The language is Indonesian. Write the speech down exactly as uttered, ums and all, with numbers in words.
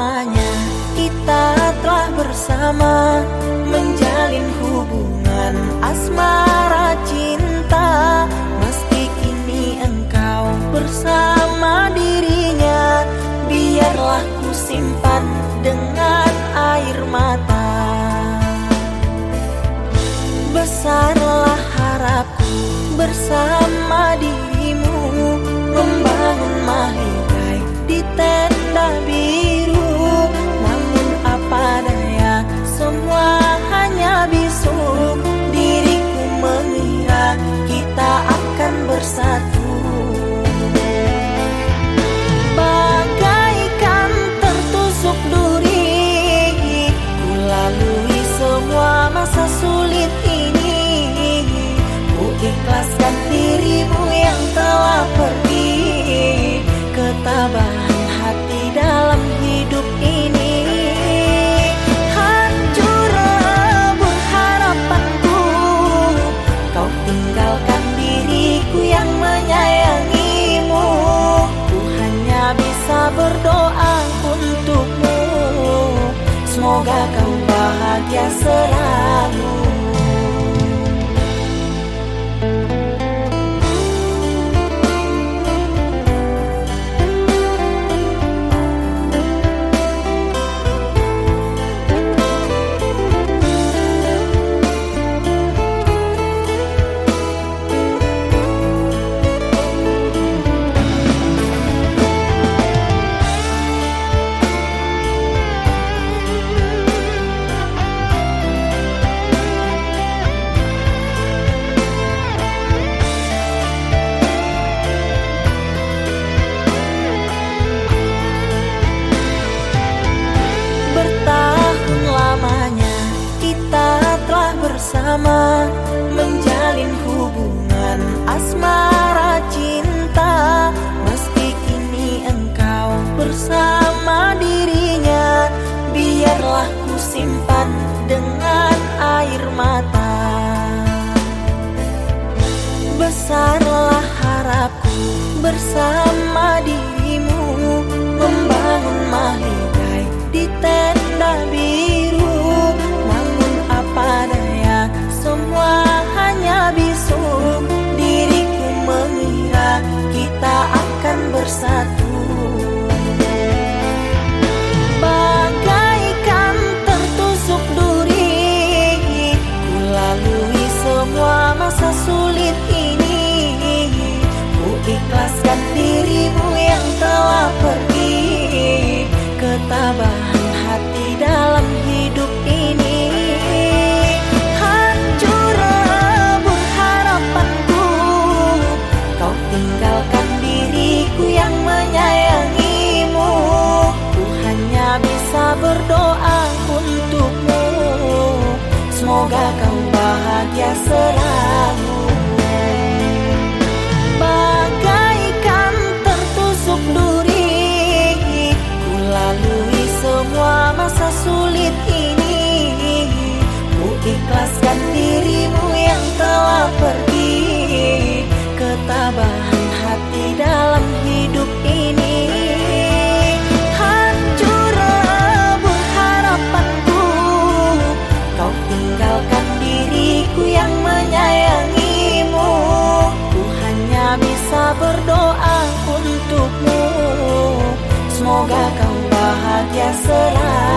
lamanya kita telah bersama, menjalin hubungan asmara cinta. Meski kini engkau bersama dirinya, biarlah ku simpan dengan air mata. Besarlah harapku bersama dirimu, membangun mahligai di tenda biru. Namun apa daya, semua hanya bisu. Diriku mengira kita akan bersatu, bagaikan tertusuk duri. Ku lalui semua masa sulit ini, ku ikhlaskan dirimu yang telah pergi. Ketabahan hati dalam hidup ini, hancur lebur harapanku. Kau tinggalkan diriku yang menyayangimu. Ku hanya bisa berdoa untukmu, semoga kau bahagia selalu. Bersama, menjalin hubungan asmara cinta. Meski kini engkau bersama dirinya, biarlah ku simpan dengan air mata. Besarlah harapku bersama dirimu, membangun mahligai di tenda biru. Namun apa daya, semua hanya bisu. Diriku mengira kita akan bersatu, bagaikan tertusuk duri. Ku lalui semua masa sulit ini, ku ikhlaskan dirimu yang telah pergi. Ketabahan hati dalam hidup ini, hancur lebur harapanku. Kau tinggalkan diriku yang menyayangimu. Ku hanya bisa berdoa untukmu, semoga kau bahagia selalu. Bagaikan tertusuk duri, ku lalui semua masa sulit ini. Ku ikhlaskan dirimu yang telah pergi. Ketabahan hati dalam hidup ini, hancur lebur harapanku. Kau tinggalkan diriku yang menyayangimu. Ku hanya bisa berdoa untukmu, semoga kau bahagia selalu.